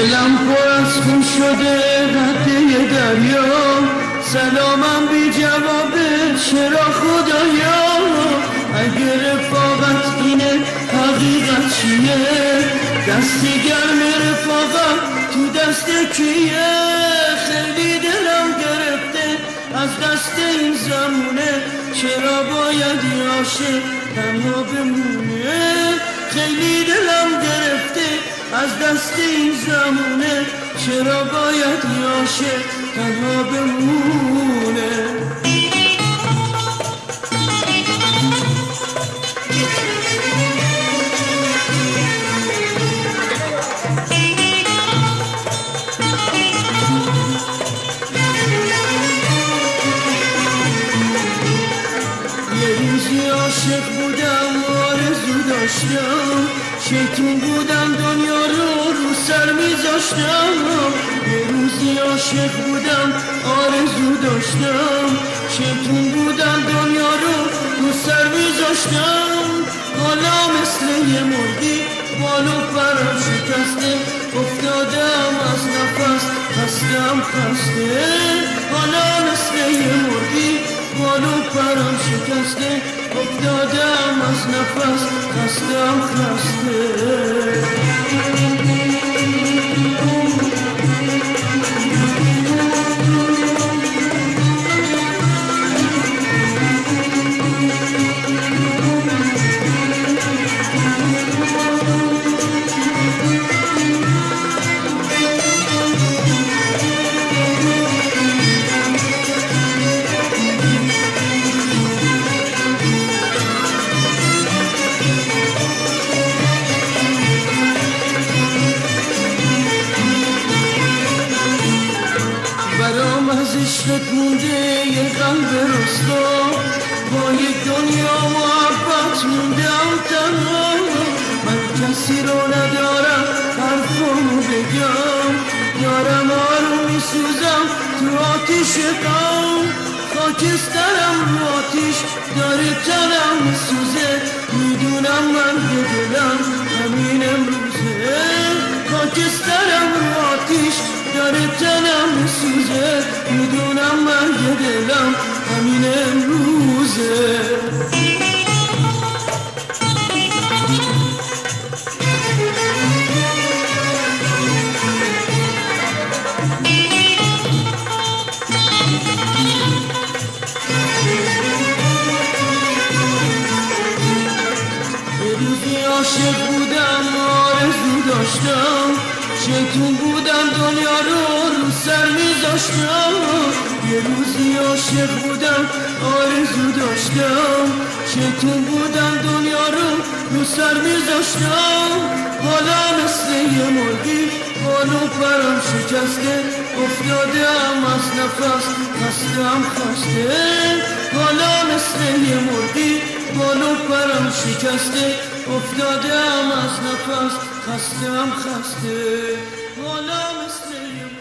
دلم پر از خون شده رده دریا، سلامم بی جوابه چرا خدایا؟ اگه رفاقت اینه حقیقت چیه؟ دست گرم رفاقت تو دست کیه؟ خیلی دلم گرفته از دست این زمونه، چرا باید یه عاشق تنها بمونه؟ خیلی دلم گرفته از دست این زمونه، چرا باید یه عاشق تنها بمونه؟ عاشق بودم آرزو داشتم، شیطون بودم دنیا رو سر میذاشتم. یه روزی عاشق بودم آرزو داشتم، شیطون بودم دنیا رو سر میذاشتم. حالا مثل یه مرغی بالو پرم شکسته، افتادم از نفس خستم خسته. حالا مثل یه مرغی بالو پرم شکسته، افتادم از نفس خستم خسته. برام از عشقت مونده یه قلب رسوا، با یک دنیا محبت موندم تنها. من کسی رو ندارم حرفمو بگم، دارم آروم میسوزم تو آتیش غم. خاکسترم رو آتیش داره تنم میسوزه، میدونم من به دلم همین امروزه. خاکسترم رو آتیش داره تنم میسوزه، میدونم من یه دلم همین امروزه. یه روزی عاشق بودم آرزو داشتم، شیطون بودم دنیا رو سر میذاشتم. یه روزی عاشق بودم آرزو داشتم، شیطون بودم دنیا رو سر میذاشتم. حالا مثل یه مرغی بالو پرم شکسته، افتادم از نفس خستم خسته. حالا مثل یه مرغی بالو پرم شکسته، افتادم از نفس خستم خسته. حالا مثل